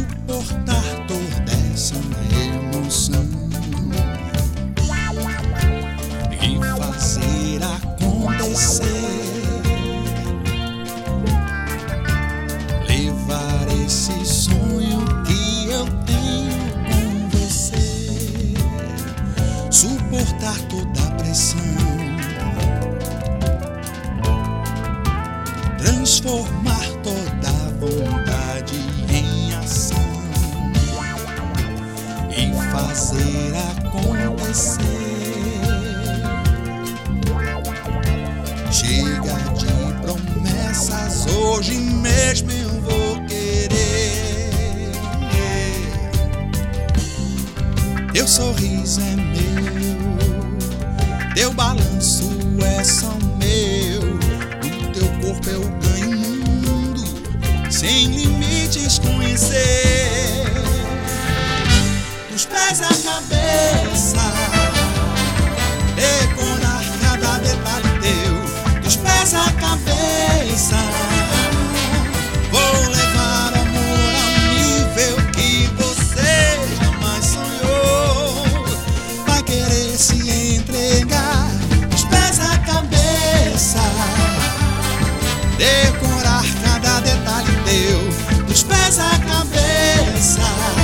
suportar toda essa emoção e fazer acontecer, levar esse sonho que eu tenho com você, suportar toda a pressão, transformar toda a vontade em ação e fazer acontecer. Chega de promessas, hoje mesmo eu vou querer. Teu sorriso é meu, teu balanço é só meu, do teu corpo eu ganho mundo, sem limites conhecer. Dos pés à cabeça, decorar cada detalhe teu. Dos pés à cabeça, vou levar amor ao nível que você jamais sonhou. Vai querer se entregar. Dos pés à cabeça, decorar cada detalhe teu. Dos pés à cabeça,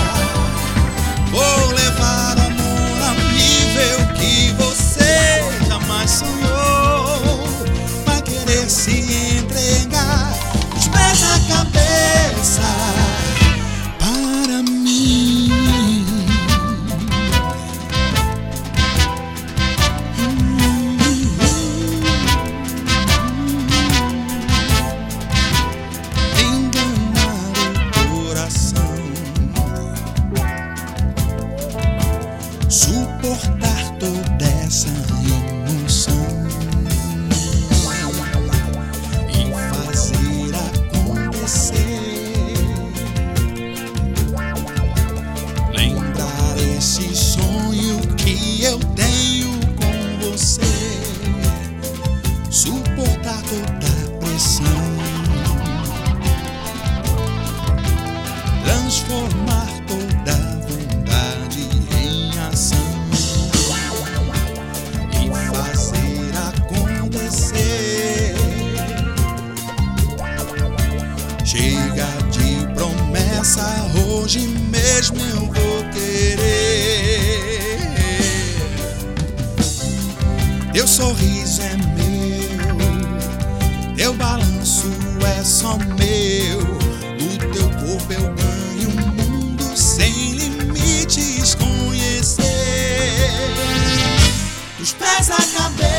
vou levar amor ao nível que você jamais sonhou. Vai querer se entregar. Dos pés à cabeça, para mim. Enganar o coração, suportar toda essa emoção e fazer acontecer, lembrar esse sonho que eu tenho com você, suportar toda a pressão, transformar toda a vontade em ação e fazer acontecer. Chega de promessa, hoje mesmo eu vou querer. Teu sorriso é meu, teu balanço é só meu, do teu corpo eu ganho um mundo, sem limites conhecer. Dos pés à cabeça,